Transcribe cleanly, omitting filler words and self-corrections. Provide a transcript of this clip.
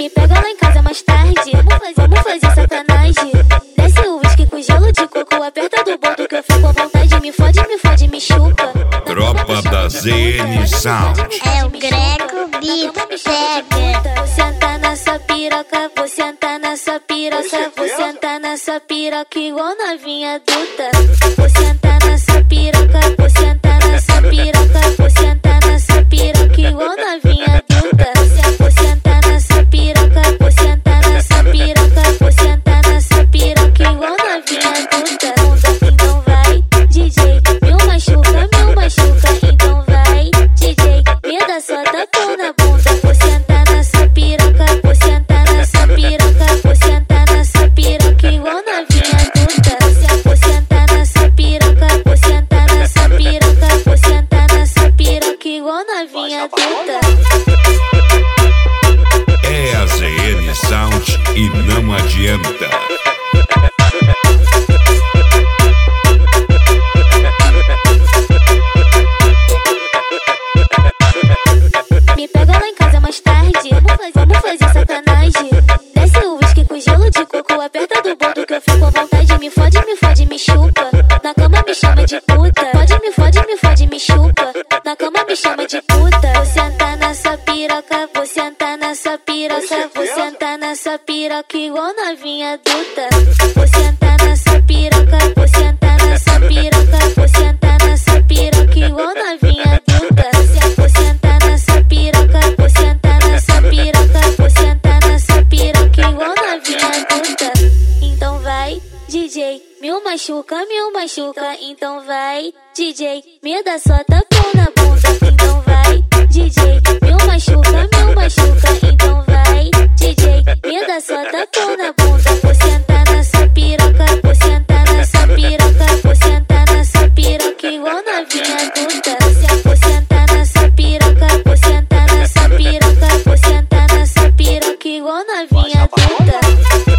Me pega lá em casa mais tarde, vamos fazer sacanagem. Desce o whisky com gelo de coco, aperta do ponto que eu fico à vontade. Me fode, me chupa. Tropa da ZN Sound. É o Greco Beat, pega. Vou sentar nessa piroca, vou sentar nessa piroca, vou sentar nessa piroca igual novinha adulta. Vou sentar nessa piroca, vou sentar nessa piroca, vou sentar nessa piroca igual novinha adulta. Vou sentar nessa piroca, vou sentar nessa piroca, vou sentar nessa piroca igual novinha adulta. Então vai, DJ, me machuca, então vai, DJ, me dá só tapão na bunda. Vou sentar nessa piroca, vou sentar nessa piroca, vou sentar nessa piroca igual novinha adulta. Vou sentar nessa piroca, vou sentar nessa piroca, vou sentar nessa piroca igual novinha adulta. É a ZN Sound e não adianta. Me pega lá em casa mais tarde, vamos fazer sacanagem. Desce o whisky com gelo de coco, aperta do ponto que eu fico à vontade. Me fode, me chupa. Na cama me chama de puta. Me fode, me chupa. Na cama me chama de puta. Vou sentar nessa piroca, vou sentar nessa piroca, vou sentar nessa piroca igual novinha adulta. Vou sentar nessa piroca, vou sentar nessa piroca, vou sentar nessa piroca igual novinha adulta. Vou sentar nessa piroca, vou sentar nessa piroca, vou sentar nessa piroca igual novinha adulta. Então vai, DJ, me machuca, então vai, DJ, me dá só tapão na bunda. Então vai, DJ, me machuca, então vai, DJ, me dá só tapão na bunda. Vou sentar nessa piroca, vou sentar nessa piroca, vou sentar nessa piroca igual novinha adulta. Vou sentar nessa piroca, vou sentar nessa piroca, vou sentar nessa piroca igual novinha adulta.